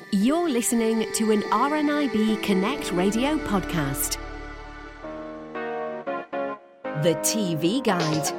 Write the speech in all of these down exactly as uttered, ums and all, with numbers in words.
You're listening to an R N I B Connect radio podcast. The T V Guide.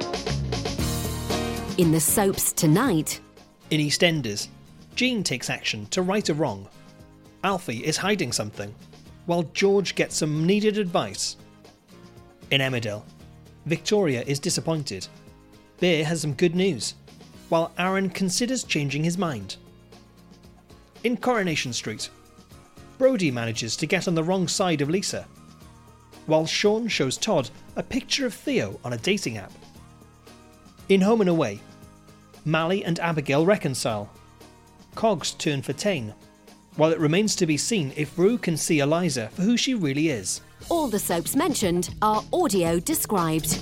In the soaps tonight. In EastEnders, Jean takes action to right a wrong. Alfie is hiding something, while George gets some needed advice. In Emmerdale, Victoria is disappointed. Bear has some good news, while Aaron considers changing his mind. In Coronation Street, Brody manages to get on the wrong side of Lisa, while Sean shows Todd a picture of Theo on a dating app. In Home and Away, Mally and Abigail reconcile. Cogs turn for Tane, while it remains to be seen if Rue can see Eliza for who she really is. All the soaps mentioned are audio described.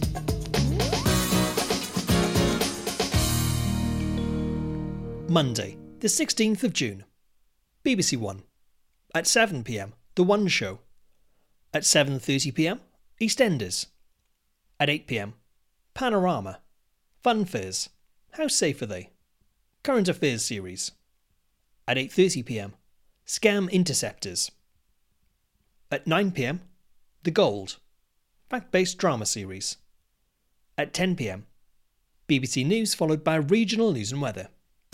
Monday, the sixteenth of June. B B C One. At seven p m, The One Show. At seven thirty p m, EastEnders. At eight p m, Panorama. Fun Fairs. How safe are they? Current Affairs series. At eight thirty p m, Scam Interceptors. At nine p m, The Gold. Fact-based drama series. At ten p m, B B C News followed by regional news and weather.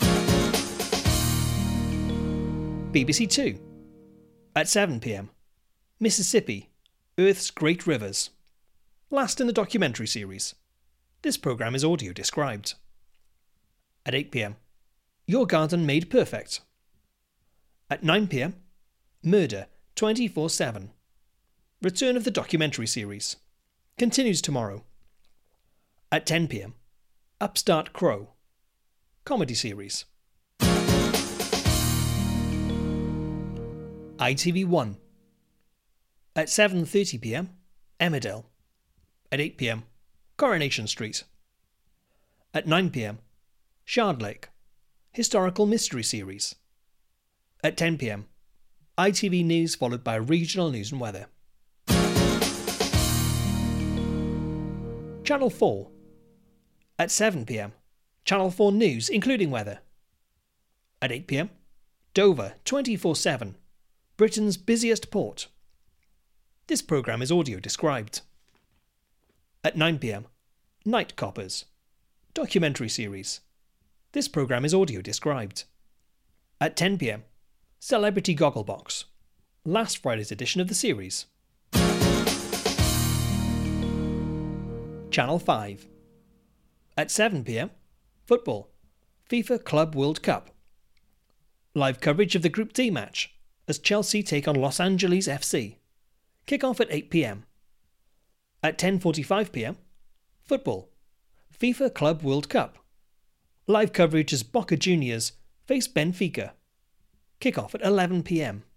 B B C Two. At seven p m, Mississippi, Earth's Great Rivers. Last in the documentary series. This programme is audio described. At eight p m, Your Garden Made Perfect. At nine p m, Murder twenty-four seven. Return of the documentary series. Continues tomorrow. At ten p m, Upstart Crow. Comedy series. I T V One. At seven thirty p m, Emmerdale. At eight p m, Coronation Street. At nine p m, Shardlake. Historical Mystery Series. At ten p m, I T V News followed by regional news and weather. Channel four. At seven p m, Channel four News including weather. At eight p m, Dover twenty-four seven. Britain's busiest port. This programme is audio described. At nine p m, Night Coppers. Documentary series. This programme is audio described. At ten p m, Celebrity Gogglebox. Last Friday's edition of the series. Channel five. At seven p m, Football. FIFA Club World Cup. Live coverage of the Group D match as Chelsea take on Los Angeles F C. Kick-off at eight p m. At ten forty-five p m, Football. FIFA Club World Cup. Live coverage as Boca Juniors face Benfica. Kick-off at eleven p m.